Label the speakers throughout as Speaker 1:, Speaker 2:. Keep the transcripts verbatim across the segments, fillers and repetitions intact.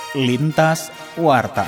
Speaker 1: Lintas Warta.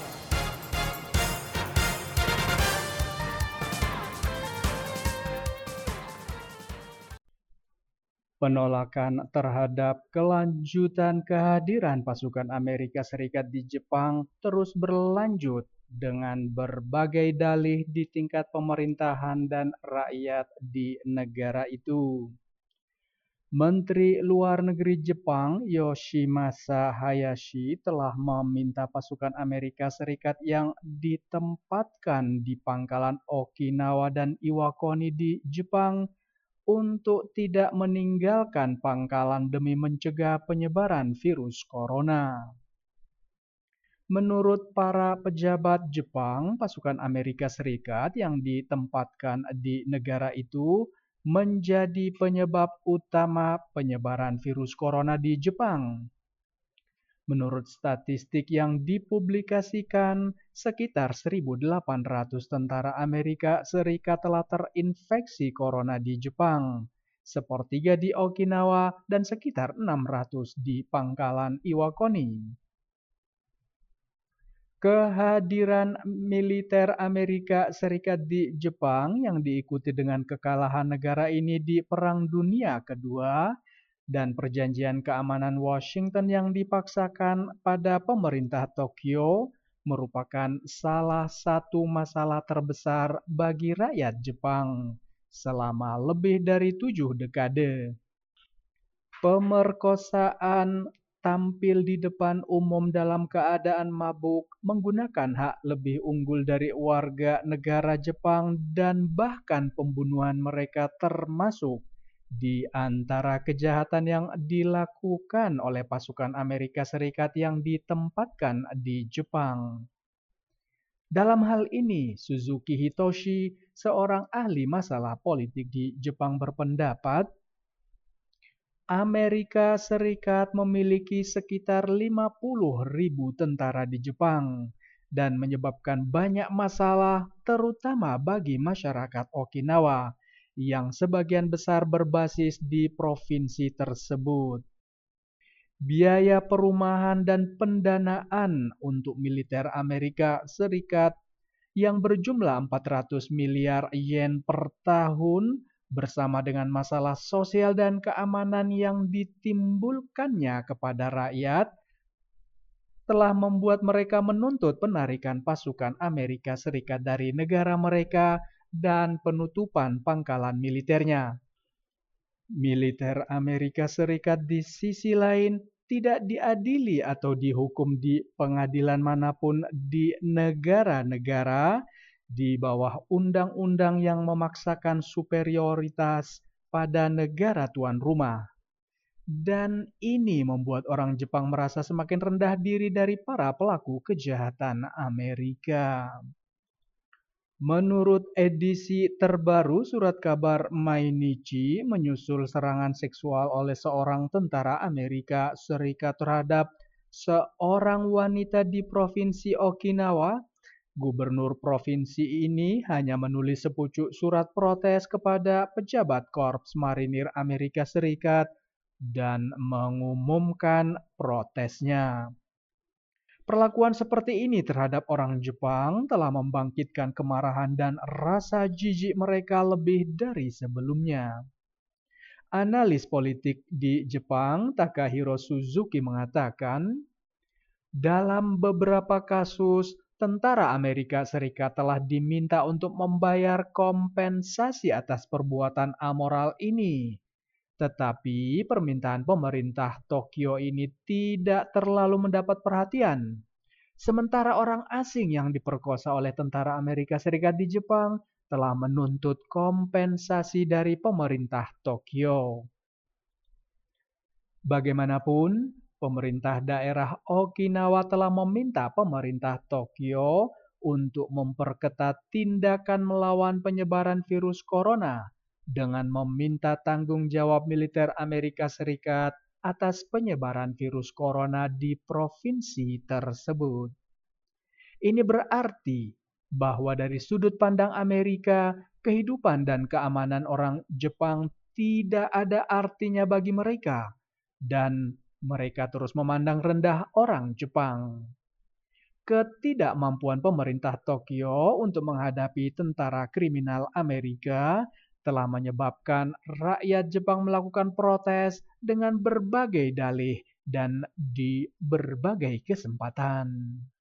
Speaker 2: Penolakan terhadap kelanjutan kehadiran pasukan Amerika Serikat di Jepang terus berlanjut dengan berbagai dalih di tingkat pemerintahan dan rakyat di negara itu. Menteri Luar Negeri Jepang Yoshimasa Hayashi telah meminta pasukan Amerika Serikat yang ditempatkan di pangkalan Okinawa dan Iwakuni di Jepang untuk tidak meninggalkan pangkalan demi mencegah penyebaran virus corona. Menurut para pejabat Jepang, pasukan Amerika Serikat yang ditempatkan di negara itu menjadi penyebab utama penyebaran virus corona di Jepang. Menurut statistik yang dipublikasikan, sekitar seribu delapan ratus tentara Amerika Serikat telah terinfeksi corona di Jepang, sepertiga di Okinawa dan sekitar enam ratus di pangkalan Iwakuni. Kehadiran militer Amerika Serikat di Jepang yang diikuti dengan kekalahan negara ini di Perang Dunia Kedua dan perjanjian keamanan Washington yang dipaksakan pada pemerintah Tokyo merupakan salah satu masalah terbesar bagi rakyat Jepang selama lebih dari tujuh dekade. Pemerkosaan tampil di depan umum dalam keadaan mabuk, menggunakan hak lebih unggul dari warga negara Jepang, dan bahkan pembunuhan mereka termasuk di antara kejahatan yang dilakukan oleh pasukan Amerika Serikat yang ditempatkan di Jepang. Dalam hal ini, Suzuki Hitoshi, seorang ahli masalah politik di Jepang, berpendapat Amerika Serikat memiliki sekitar lima puluh ribu tentara di Jepang dan menyebabkan banyak masalah terutama bagi masyarakat Okinawa yang sebagian besar berbasis di provinsi tersebut. Biaya perumahan dan pendanaan untuk militer Amerika Serikat yang berjumlah empat ratus miliar yen per tahun bersama dengan masalah sosial dan keamanan yang ditimbulkannya kepada rakyat telah membuat mereka menuntut penarikan pasukan Amerika Serikat dari negara mereka dan penutupan pangkalan militernya. Militer Amerika Serikat di sisi lain tidak diadili atau dihukum di pengadilan manapun di negara-negara di bawah undang-undang yang memaksakan superioritas pada negara tuan rumah. Dan ini membuat orang Jepang merasa semakin rendah diri dari para pelaku kejahatan Amerika. Menurut edisi terbaru surat kabar Mainichi, menyusul serangan seksual oleh seorang tentara Amerika Serikat terhadap seorang wanita di provinsi Okinawa, Gubernur provinsi ini hanya menulis sepucuk surat protes kepada pejabat Korps Marinir Amerika Serikat dan mengumumkan protesnya. Perlakuan seperti ini terhadap orang Jepang telah membangkitkan kemarahan dan rasa jijik mereka lebih dari sebelumnya. Analis politik di Jepang, Takahiro Suzuki, mengatakan, dalam beberapa kasus, tentara Amerika Serikat telah diminta untuk membayar kompensasi atas perbuatan amoral ini. Tetapi permintaan pemerintah Tokyo ini tidak terlalu mendapat perhatian. Sementara orang asing yang diperkosa oleh tentara Amerika Serikat di Jepang telah menuntut kompensasi dari pemerintah Tokyo. Bagaimanapun, pemerintah daerah Okinawa telah meminta pemerintah Tokyo untuk memperketat tindakan melawan penyebaran virus corona dengan meminta tanggung jawab militer Amerika Serikat atas penyebaran virus corona di provinsi tersebut. Ini berarti bahwa dari sudut pandang Amerika, kehidupan dan keamanan orang Jepang tidak ada artinya bagi mereka, dan Mereka terus memandang rendah orang Jepang. Ketidakmampuan pemerintah Tokyo untuk menghadapi tentara kriminal Amerika telah menyebabkan rakyat Jepang melakukan protes dengan berbagai dalih dan di berbagai kesempatan.